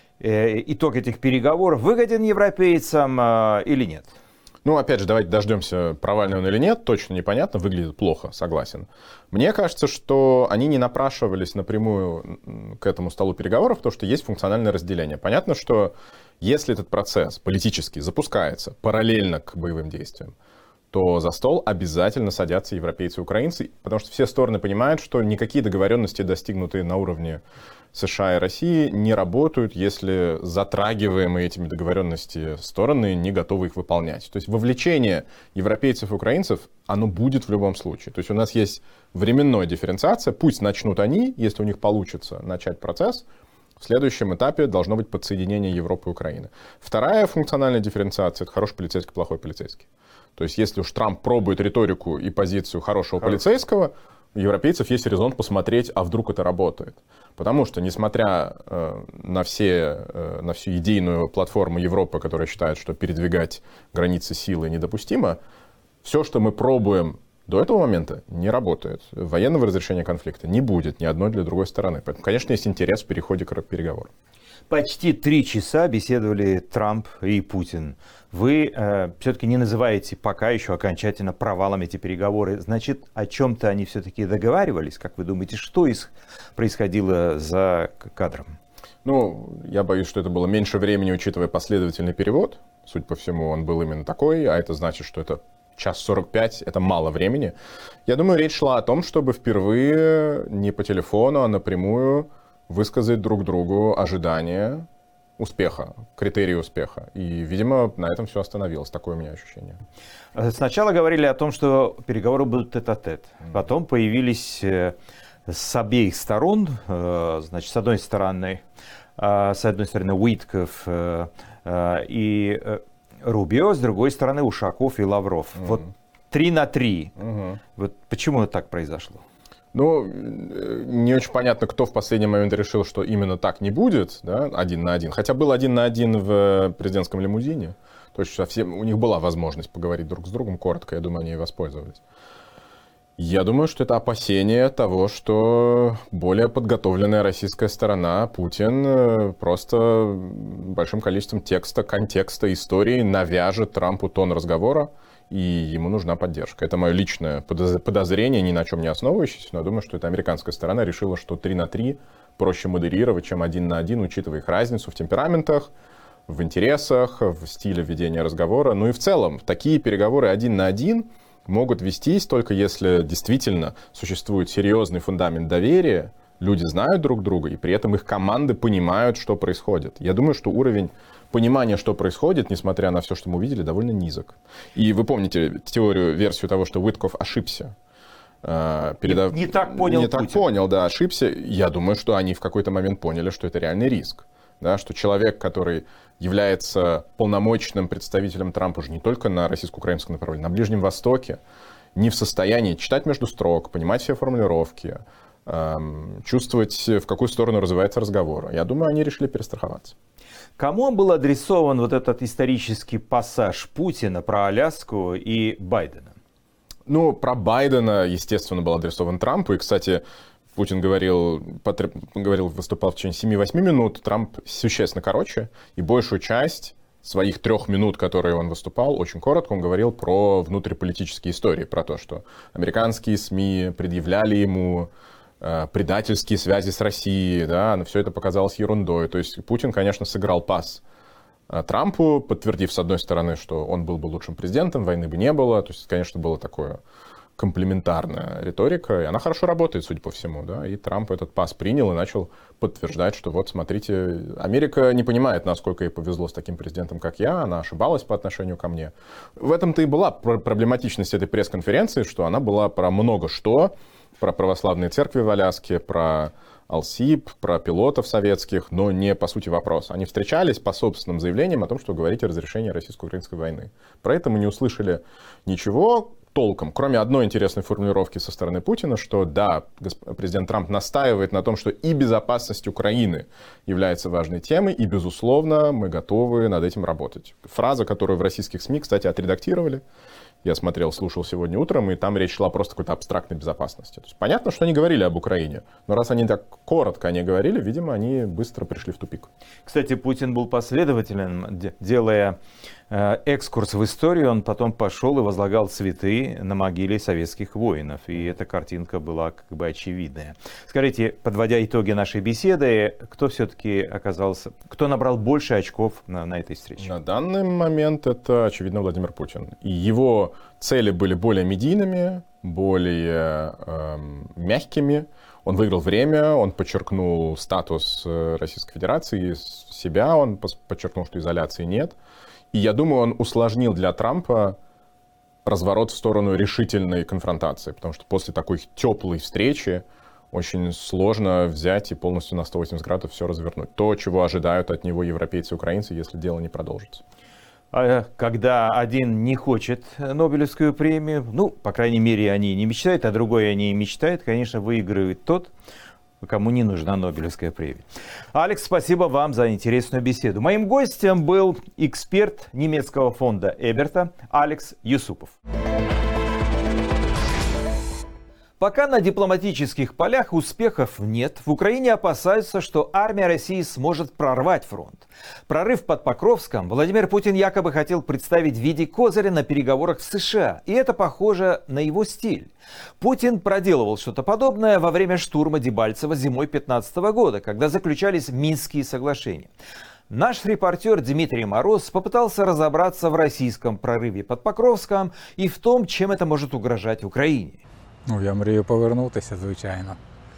итог этих переговоров выгоден европейцам или нет? Ну, опять же, давайте дождемся, провальный он или нет, точно непонятно, выглядит плохо, согласен. Мне кажется, что они не напрашивались напрямую к этому столу переговоров, потому что есть функциональное разделение. Понятно, что если этот процесс политически запускается параллельно к боевым действиям, то за стол обязательно садятся европейцы и украинцы, потому что все стороны понимают, что никакие договоренности, достигнутые на уровне США и России, не работают, если затрагиваемые этими договоренностями стороны не готовы их выполнять. То есть вовлечение европейцев и украинцев, оно будет в любом случае. То есть у нас есть временная дифференциация, пусть начнут они, если у них получится начать процесс, в следующем этапе должно быть подсоединение Европы и Украины. Вторая функциональная дифференциация — это хороший полицейский, плохой полицейский. То есть если уж Трамп пробует риторику и позицию хорошего полицейского, у европейцев есть резон посмотреть, а вдруг это работает. Потому что, несмотря на всю идейную платформу Европы, которая считает, что передвигать границы силы недопустимо, все, что мы пробуем до этого момента, не работает. Военного разрешения конфликта не будет ни одной для другой стороны. Поэтому, конечно, есть интерес в переходе к переговорам. Почти 3 часа беседовали Трамп и Путин. Вы все-таки не называете пока еще окончательно провалом эти переговоры. Значит, о чем-то они все-таки договаривались? Как вы думаете, что происходило за кадром? Ну, я боюсь, что это было меньше времени, учитывая последовательный перевод. Судя по всему, он был именно такой, а это значит, что это 1:45, это мало времени. Я думаю, речь шла о том, чтобы впервые не по телефону, а напрямую высказать друг другу ожидания успеха, критерии успеха. И, видимо, на этом все остановилось. Такое у меня ощущение. Сначала говорили о том, что переговоры будут тет-а-тет. Потом появились с обеих сторон, значит, с одной стороны Уитков и Рубио, с другой стороны Ушаков и Лавров. Вот 3 на 3. Вот почему так произошло? Ну, не очень понятно, кто в последний момент решил, что именно так не будет, да, 1 на 1. Хотя был 1 на 1 в президентском лимузине. То есть у них была возможность поговорить друг с другом коротко, я думаю, они и воспользовались. Я думаю, что это опасение того, что более подготовленная российская сторона, Путин, просто большим количеством текста, контекста, истории навяжет Трампу тон разговора, и ему нужна поддержка. Это мое личное подозрение, ни на чем не основывающееся, но я думаю, что эта американская сторона решила, что 3 на 3 проще модерировать, чем 1 на 1, учитывая их разницу в темпераментах, в интересах, в стиле ведения разговора. Ну и в целом, такие переговоры 1 на 1 могут вестись только если действительно существует серьезный фундамент доверия, люди знают друг друга, и при этом их команды понимают, что происходит. Я думаю, что уровень понимания, что происходит, несмотря на все, что мы увидели, довольно низок. И вы помните версию того, что Уитков ошибся. Не так понял Не так понял, да, ошибся. Я думаю, что они в какой-то момент поняли, что это реальный риск. Да, что человек, который является полномочным представителем Трампа уже не только на российско-украинском направлении, на Ближнем Востоке, не в состоянии читать между строк, понимать все формулировки, чувствовать, в какую сторону развивается разговор. Я думаю, они решили перестраховаться. Кому был адресован вот этот исторический пассаж Путина про Аляску и Байдена? Ну, про Байдена, естественно, был адресован Трампу. И, кстати, Путин выступал в течение 7-8 минут, Трамп существенно короче. И большую часть своих 3 минут, которые он выступал, очень коротко, он говорил про внутриполитические истории, про то, что американские СМИ предъявляли ему предательские связи с Россией, да, но все это показалось ерундой. То есть Путин, конечно, сыграл пас Трампу, подтвердив, с одной стороны, что он был бы лучшим президентом, войны бы не было. То есть, конечно, было такое комплементарная риторика, и она хорошо работает, судя по всему, да, и Трамп этот пас принял и начал подтверждать, что вот, смотрите, Америка не понимает, насколько ей повезло с таким президентом, как я, она ошибалась по отношению ко мне. В этом-то и была проблематичность этой пресс-конференции, что она была про много что, про православные церкви в Аляске, про Алсиб, про пилотов советских, но не по сути вопрос. Они встречались по собственным заявлениям о том, что говорить о разрешении российско-украинской войны. Про это мы не услышали ничего, толком, кроме одной интересной формулировки со стороны Путина, что да, президент Трамп настаивает на том, что и безопасность Украины является важной темой, и, безусловно, мы готовы над этим работать. Фраза, которую в российских СМИ, кстати, отредактировали. Я смотрел, слушал сегодня утром, и там речь шла просто о какой-то абстрактной безопасности. То есть понятно, что они говорили об Украине, но раз они так коротко не говорили, видимо, они быстро пришли в тупик. Кстати, Путин был последователен, делая экскурс в историю, он потом пошел и возлагал цветы на могиле советских воинов. И эта картинка была как бы очевидная. Скажите, подводя итоги нашей беседы, кто все-таки оказался, кто набрал больше очков на этой встрече? На данный момент это, очевидно, Владимир Путин. И его цели были более медийными, более мягкими. Он выиграл время, он подчеркнул статус Российской Федерации, себя, он подчеркнул, что изоляции нет. И я думаю, он усложнил для Трампа разворот в сторону решительной конфронтации, потому что после такой теплой встречи очень сложно взять и полностью на 180 градусов все развернуть. То, чего ожидают от него европейцы и украинцы, если дело не продолжится. А когда один не хочет Нобелевскую премию, ну, по крайней мере, они не мечтают, а другой они мечтают, конечно, выигрывает тот, кому не нужна Нобелевская премия. Алекс, спасибо вам за интересную беседу. Моим гостем был эксперт немецкого фонда Эберта Алекс Юсупов. Пока на дипломатических полях успехов нет, в Украине опасаются, что армия России сможет прорвать фронт. Прорыв под Покровском Владимир Путин якобы хотел представить в виде козыря на переговорах в США. И это похоже на его стиль. Путин проделывал что-то подобное во время штурма Дебальцева зимой 2015 года, когда заключались Минские соглашения. Наш репортер Дмитрий Мороз попытался разобраться в российском прорыве под Покровском и в том, чем это может угрожать Украине. Я мрію повернутися, звичайно.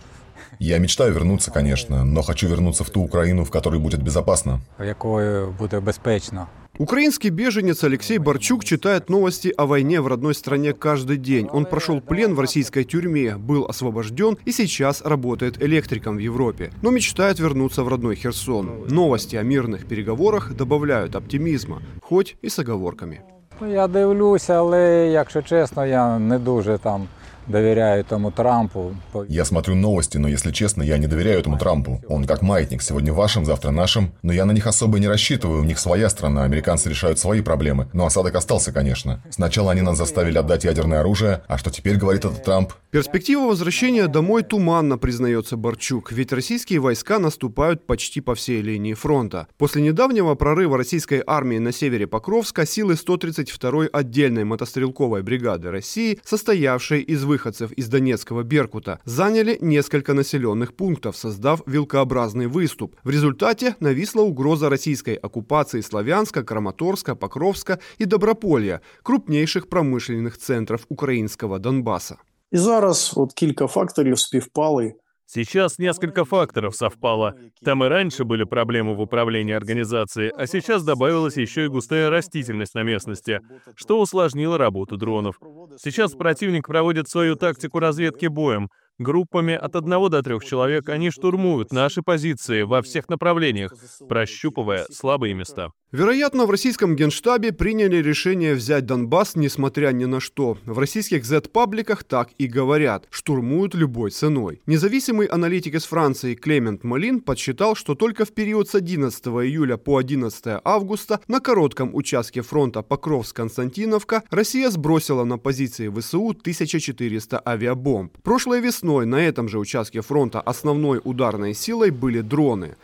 Я мечтаю вернуться, конечно, но хочу вернуться в ту Украину, в которой будет безопасно. Якою буде безпечно. Украинский беженец Алексей Борчук читает новости о войне в родной стране каждый день. Он прошел плен в российской тюрьме, был освобожден и сейчас работает электриком в Европе. Но мечтает вернуться в родной Херсон. Новости о мирных переговорах добавляют оптимизма, хоть и с оговорками. Я дивлюся, але, якщо чесно, я не дуже там доверяю этому Трампу. Я смотрю новости, но, если честно, я не доверяю этому Трампу. Он как маятник, сегодня вашим, завтра нашим. Но я на них особо не рассчитываю, у них своя страна, американцы решают свои проблемы. Но осадок остался, конечно. Сначала они нас заставили отдать ядерное оружие, а что теперь говорит этот Трамп? Перспектива возвращения домой туманно, признается Борчук, ведь российские войска наступают почти по всей линии фронта. После недавнего прорыва российской армии на севере Покровска силы 132-й отдельной мотострелковой бригады России, состоявшей из выходцев из Донецкого Беркута, заняли несколько населенных пунктов, создав вилкообразный выступ. В результате нависла угроза российской оккупации Славянска, Краматорска, Покровска и Доброполья, крупнейших промышленных центров украинского Донбасса. І зараз от кілька факторів співпали. Сейчас несколько факторов совпало. Там и раньше были проблемы в управлении организацией, а сейчас добавилась еще и густая растительность на местности, что усложнило работу дронов. Сейчас противник проводит свою тактику разведки боем. Группами от 1 до 3 человек они штурмуют наши позиции во всех направлениях, прощупывая слабые места. Вероятно, в российском генштабе приняли решение взять Донбасс несмотря ни на что. В российских Z-пабликах так и говорят – штурмуют любой ценой. Независимый аналитик из Франции Клемент Молин подсчитал, что только в период с 11 июля по 11 августа на коротком участке фронта Покровск-Константиновка Россия сбросила на позиции ВСУ 1400 авиабомб. Прошлой весной на этом же участке фронта основной ударной силой были дроны.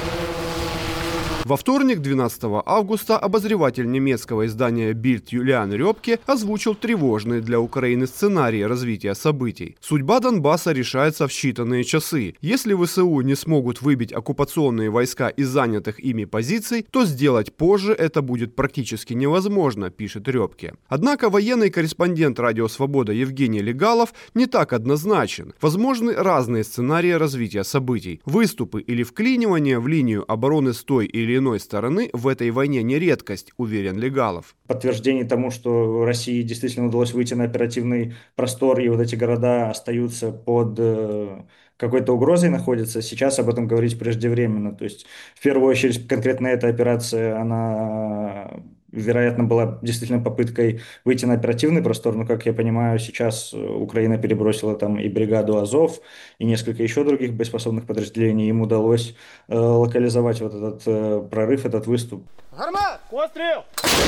Во вторник, 12 августа, обозреватель немецкого издания Bild Юлиан Рёбке озвучил тревожный для Украины сценарий развития событий. Судьба Донбасса решается в считанные часы. Если ВСУ не смогут выбить оккупационные войска из занятых ими позиций, то сделать позже это будет практически невозможно, пишет Рёбке. Однако военный корреспондент «Радио Свобода» Евгений Легалов не так однозначен. Возможны разные сценарии развития событий. Выступы или вклинивание в линию обороны с той или иной стороны в этой войне не редкость, уверен Легалов. Подтверждение тому, что России действительно удалось выйти на оперативный простор, и вот эти города остаются под какой-то угрозой находятся, сейчас об этом говорить преждевременно. То есть, в первую очередь, конкретно эта операция, она вероятно, была действительно попыткой выйти на оперативный простор, но, как я понимаю, сейчас Украина перебросила там и бригаду Азов, и несколько еще других боеспособных подразделений. Им удалось локализовать вот этот прорыв, этот выступ. Гармат! Пострел!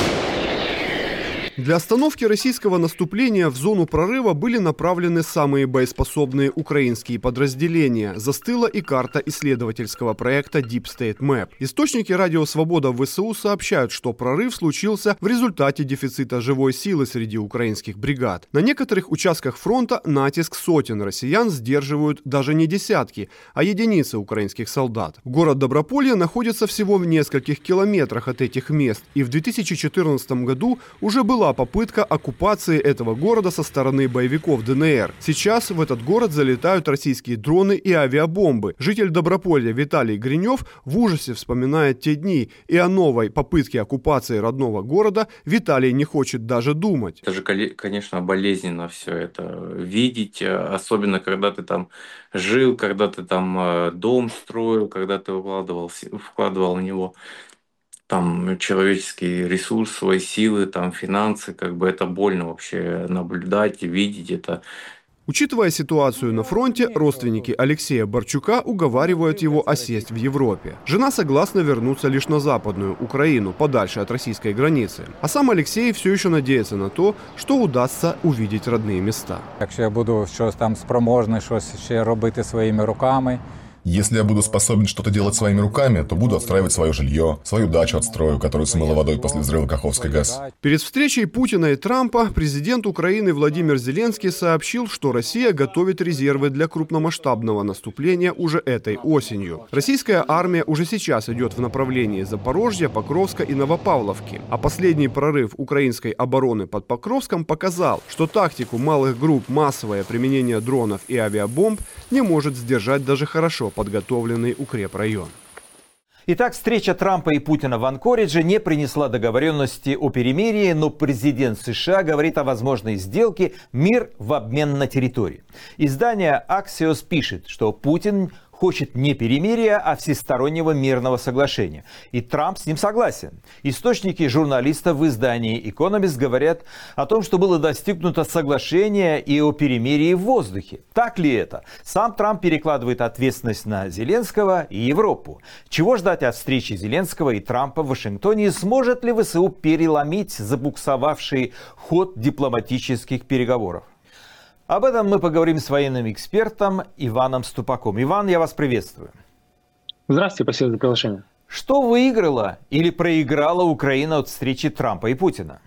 Для остановки российского наступления в зону прорыва были направлены самые боеспособные украинские подразделения. Застыла и карта исследовательского проекта Deep State Map. Источники Радио Свобода в ВСУ сообщают, что прорыв случился в результате дефицита живой силы среди украинских бригад. На некоторых участках фронта натиск сотен россиян сдерживают даже не десятки, а единицы украинских солдат. Город Доброполье находится всего в нескольких километрах от этих мест, и в 2014 году уже была попытка оккупации этого города со стороны боевиков ДНР. Сейчас в этот город залетают российские дроны и авиабомбы. Житель Доброполья Виталий Гринев в ужасе вспоминает те дни, и о новой попытке оккупации родного города Виталий не хочет даже думать. Это же, конечно, болезненно все это видеть, особенно когда ты там жил, когда ты там дом строил, когда ты вкладывал в него там человеческий ресурс, свои силы, там финансы, как бы это больно вообще наблюдать и видеть это. Учитывая ситуацию на фронте, родственники Алексея Борчука уговаривают его осесть в Европе. Жена согласна вернуться лишь на Западную Украину, подальше от российской границы. А сам Алексей все еще надеется на то, что удастся увидеть родные места. Якщо я буду щось там спроможний, щось ще робити своїми руками, Если я буду способен что-то делать своими руками, то буду отстраивать свое жилье, свою дачу отстрою, которую смыло водой после взрыва Каховской ГЭС. Перед встречей Путина и Трампа президент Украины Владимир Зеленский сообщил, что Россия готовит резервы для крупномасштабного наступления уже этой осенью. Российская армия уже сейчас идет в направлении Запорожья, Покровска и Новопавловки. А последний прорыв украинской обороны под Покровском показал, что тактику малых групп, массовое применение дронов и авиабомб не может сдержать даже хорошо подготовленный укрепрайон. Итак, встреча Трампа и Путина в Анкоридже не принесла договоренности о перемирии, но президент США говорит о возможной сделке «Мир в обмен на территории». Издание Axios пишет, что Путин хочет не перемирия, а всестороннего мирного соглашения. И Трамп с ним согласен. Источники журналистов в издании Economist говорят о том, что было достигнуто соглашение и о перемирии в воздухе. Так ли это? Сам Трамп перекладывает ответственность на Зеленского и Европу. Чего ждать от встречи Зеленского и Трампа в Вашингтоне? И сможет ли ВСУ переломить забуксовавший ход дипломатических переговоров? Об этом мы поговорим с военным экспертом Иваном Ступаком. Иван, я вас приветствую. Здравствуйте, спасибо за приглашение. Что выиграла или проиграла Украина от встречи Трампа и Путина?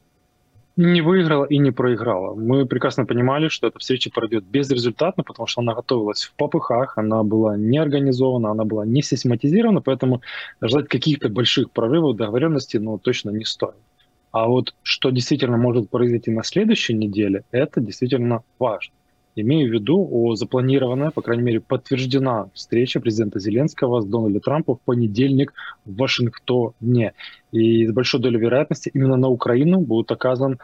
Не выиграла и не проиграла. Мы прекрасно понимали, что эта встреча пройдет безрезультатно, потому что она готовилась в попыхах, она была не организована, она была не систематизирована, поэтому ждать каких-то больших прорывов договоренности точно не стоит. А вот что действительно может произойти на следующей неделе, это действительно важно. Имею в виду запланированная, по крайней мере, подтверждена встреча президента Зеленского с Дональдом Трампом в понедельник в Вашингтоне. И с большой долей вероятности именно на Украину будет оказано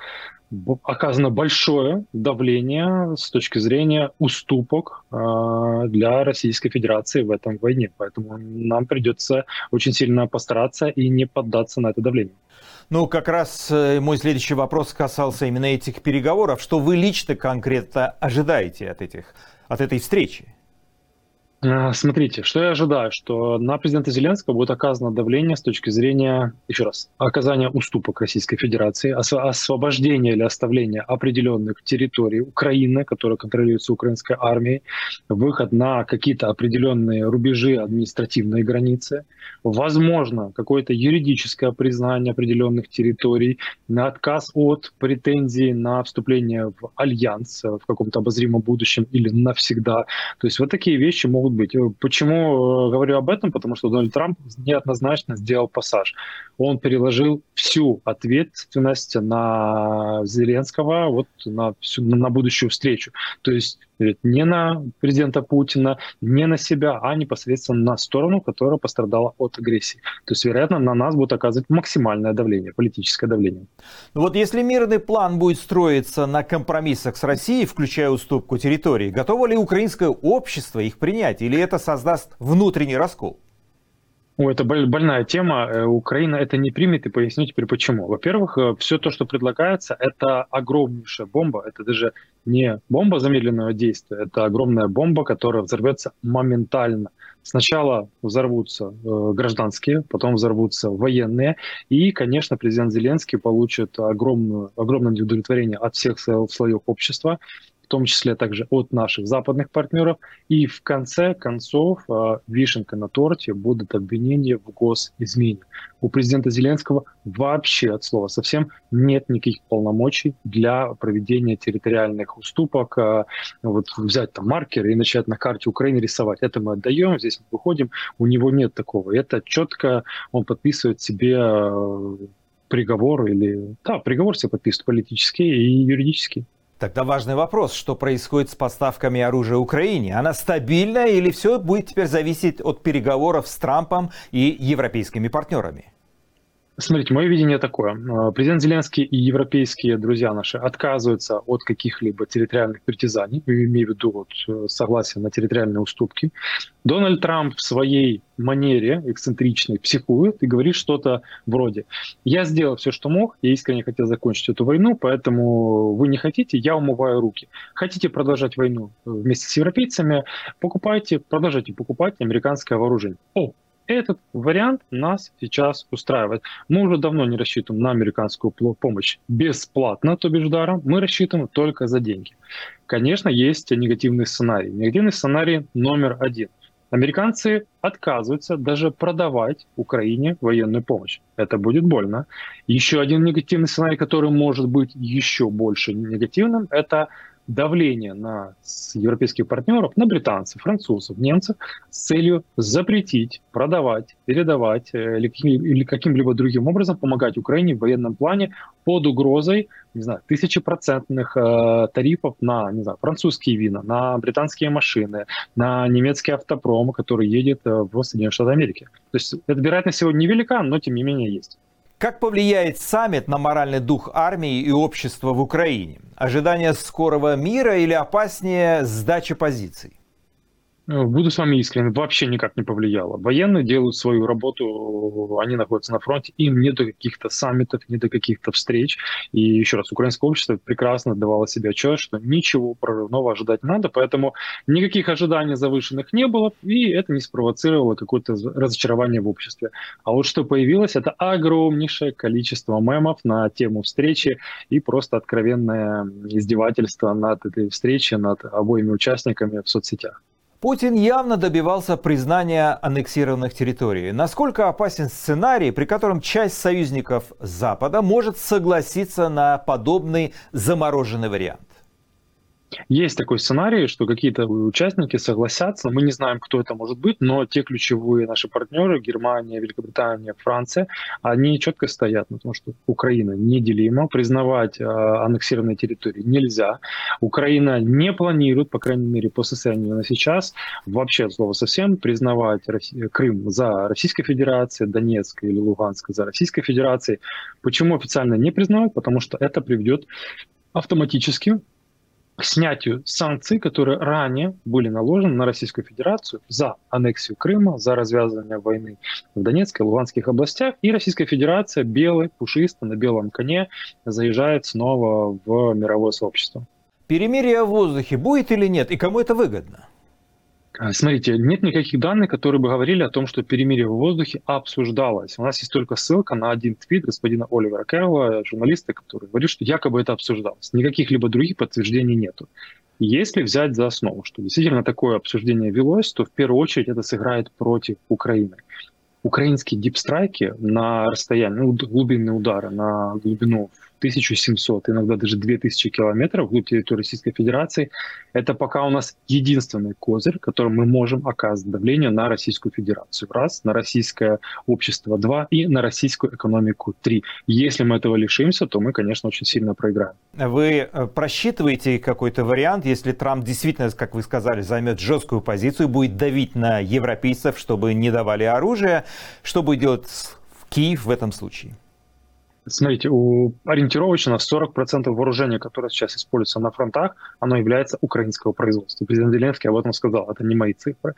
большое давление с точки зрения уступок для Российской Федерации в этом войне. Поэтому нам придется очень сильно постараться и не поддаться на это давление. Ну, как раз мой следующий вопрос касался именно этих переговоров. Что вы лично конкретно ожидаете от этой встречи? Смотрите, что я ожидаю, что на президента Зеленского будет оказано давление с точки зрения, еще раз, оказания уступок Российской Федерации, освобождения или оставления определенных территорий Украины, которые контролируются украинской армией, выход на какие-то определенные рубежи административной границы, возможно, какое-то юридическое признание определенных территорий, на отказ от претензий на вступление в альянс в каком-то обозримом будущем или навсегда. То есть вот такие вещи могут быть. Почему говорю об этом? Потому что Дональд Трамп неоднозначно сделал пассаж. Он переложил всю ответственность на Зеленского, на будущую встречу. То есть не на президента Путина, не на себя, а непосредственно на сторону, которая пострадала от агрессии. То есть, вероятно, на нас будет оказывать максимальное давление, политическое давление. Вот если мирный план будет строиться на компромиссах с Россией, включая уступку территории, готово ли украинское общество их принять, или это создаст внутренний раскол? Это больная тема. Украина это не примет, и поясню теперь почему. Во-первых, все то, что предлагается, это огромнейшая бомба. Это даже не бомба замедленного действия, это огромная бомба, которая взорвется моментально. Сначала взорвутся гражданские, потом взорвутся военные, и, конечно, президент Зеленский получит огромное удовлетворение от всех слоев общества, в том числе также от наших западных партнеров. И в конце концов вишенкой на торте будут обвинения в госизмене. У президента Зеленского вообще от слова совсем нет никаких полномочий для проведения территориальных уступок. Вот взять там маркеры и начать на карте Украины рисовать. Это мы отдаем, здесь мы выходим. У него нет такого. Это четко он подписывает себе приговор приговор себе подписывает политический и юридический. Тогда важный вопрос, что происходит с поставками оружия Украине? Она стабильна или все будет теперь зависеть от переговоров с Трампом и европейскими партнерами? Смотрите, мое видение такое. Президент Зеленский и европейские друзья наши отказываются от каких-либо территориальных притязаний, имею в виду согласие на территориальные уступки. Дональд Трамп в своей манере эксцентричной психует и говорит что-то вроде: «Я сделал все, что мог, я искренне хотел закончить эту войну, поэтому вы не хотите, я умываю руки. Хотите продолжать войну вместе с европейцами, продолжайте покупать американское вооружение». Этот вариант нас сейчас устраивает. Мы уже давно не рассчитываем на американскую помощь бесплатно, то бишь даром. Мы рассчитываем только за деньги. Конечно, есть негативный сценарий. Негативный сценарий номер один. Американцы отказываются даже продавать Украине военную помощь. Это будет больно. Еще один негативный сценарий, который может быть еще больше негативным, это давление на европейских партнеров, на британцев, французов, немцев с целью запретить, продавать, передавать или каким-либо другим образом помогать Украине в военном плане под угрозой, 1000% тарифов на, французские вина, на британские машины, на немецкий автопром, который едет в Соединенные Штаты Америки. То есть эта вероятность сегодня невелика, но тем не менее есть. Как повлияет саммит на моральный дух армии и общества в Украине? Ожидание скорого мира или опаснее сдача позиций? Буду с вами искренен, вообще никак не повлияло. Военные делают свою работу, они находятся на фронте, им не до каких-то саммитов, не до каких-то встреч. И еще раз, украинское общество прекрасно отдавало себе отчет, что ничего прорывного ожидать не надо, поэтому никаких ожиданий завышенных не было, и это не спровоцировало какое-то разочарование в обществе. А вот что появилось, это огромнейшее количество мемов на тему встречи и просто откровенное издевательство над этой встречей, над обоими участниками в соцсетях. Путин явно добивался признания аннексированных территорий. Насколько опасен сценарий, при котором часть союзников Запада может согласиться на подобный замороженный вариант? Есть такой сценарий, что какие-то участники согласятся. Мы не знаем, кто это может быть, но те ключевые наши партнеры, Германия, Великобритания, Франция, они четко стоят на том, что Украина неделима, признавать аннексированные территории нельзя. Украина не планирует, по крайней мере, по состоянию на сейчас, вообще от слова совсем, признавать Крым за Российской Федерацией, Донецк или Луганск за Российской Федерацией. Почему официально не признают? Потому что это приведет автоматически к снятию санкций, которые ранее были наложены на Российскую Федерацию за аннексию Крыма, за развязывание войны в Донецкой и Луганских областях. И Российская Федерация белой, пушисто, на белом коне заезжает снова в мировое сообщество. Перемирие в воздухе будет или нет? И кому это выгодно? Смотрите, нет никаких данных, которые бы говорили о том, что перемирие в воздухе обсуждалось. У нас есть только ссылка на один твит господина Оливера Кэрролла, журналиста, который говорит, что якобы это обсуждалось. Никаких либо других подтверждений нету. Если взять за основу, что действительно такое обсуждение велось, то в первую очередь это сыграет против Украины. Украинские дипстрайки на расстоянии, глубинные удары на глубину 1700, иногда даже 2000 километров вглубь территории Российской Федерации, это пока у нас единственный козырь, которым мы можем оказывать давление на Российскую Федерацию. Раз, на российское общество. Два, и на российскую экономику. Три. Если мы этого лишимся, то мы, конечно, очень сильно проиграем. Вы просчитываете какой-то вариант, если Трамп действительно, как вы сказали, займет жесткую позицию, будет давить на европейцев, чтобы не давали оружие? Что будет делать Киев в этом случае? Смотрите, ориентировочно 40% вооружения, которое сейчас используется на фронтах, оно является украинского производства. Президент Зеленский об этом сказал, это не мои цифры.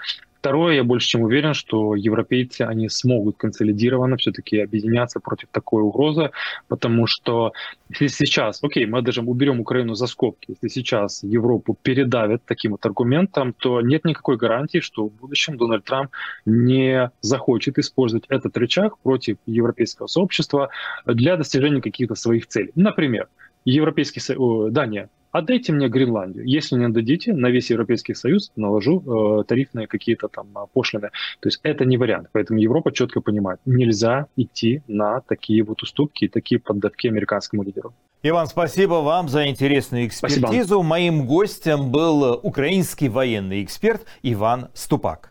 Второе, я больше чем уверен, что европейцы, они смогут консолидированно все-таки объединяться против такой угрозы, потому что если сейчас, мы даже уберем Украину за скобки, если сейчас Европу передавят таким вот аргументом, то нет никакой гарантии, что в будущем Дональд Трамп не захочет использовать этот рычаг против европейского сообщества для достижения каких-то своих целей. Например, Дания, отдайте мне Гренландию. Если не отдадите, на весь Европейский Союз наложу тарифные какие-то там пошлины. То есть это не вариант. Поэтому Европа четко понимает, нельзя идти на такие вот уступки, такие поддавки американскому лидеру. Иван, спасибо вам за интересную экспертизу. Спасибо. Моим гостем был украинский военный эксперт Иван Ступак.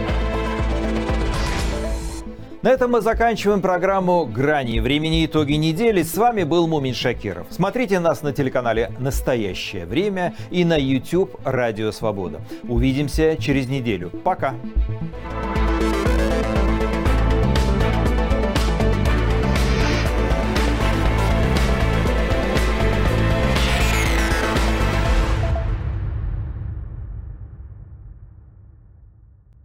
На этом мы заканчиваем программу «Грани времени. Итоги недели». С вами был Мумин Шакиров. Смотрите нас на телеканале «Настоящее время» и на YouTube «Радио Свобода». Увидимся через неделю. Пока!